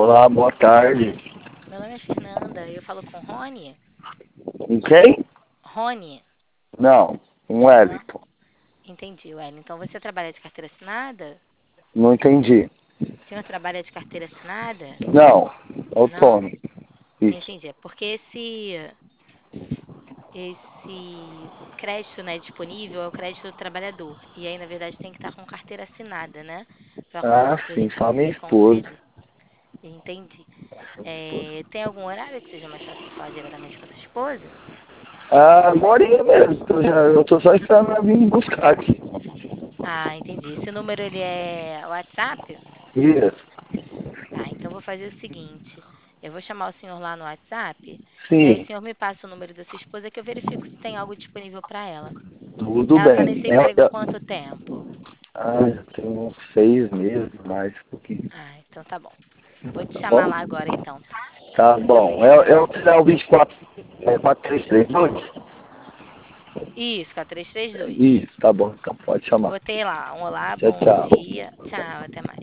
Olá, boa tarde. Meu nome é Fernanda, eu falo com Rony. Com quem? Rony? Não, um Não? Wellington. Entendi, Wellington. Você trabalha de carteira assinada? Não entendi. O senhor trabalha de carteira assinada? Não, Não? autônomo. Isso. Entendi. É porque esse crédito, né, disponível é o crédito do trabalhador. E aí, na verdade, tem que estar com carteira assinada, né? Para Ah, poder sim, só minha ser esposa. concedido. Entendi. Só minha esposa. Tem algum horário que seja mais fácil falar diretamente com a sua esposa? Ah, agorinha mesmo. Eu tô só esperando ela vir me buscar aqui. Ah, entendi. Esse número ele é WhatsApp? Isso. Tá, então eu vou fazer o seguinte. Eu vou chamar o senhor lá no WhatsApp e aí o Sim, senhor me passa o número da sua esposa que eu verifico se tem algo disponível para ela. tudo Ela tá bem. nesse emprego há quanto tempo? Já tem uns 6 meses, mais um pouquinho. Ah, então tá bom. Vou te Tá chamar bom? lá agora então. Tá bom. É o 24, 4332? Isso, 4332. Isso, tá bom. Então pode chamar. Botei lá. Um olá, Tchau, bom tchau. dia. Tchau, até mais.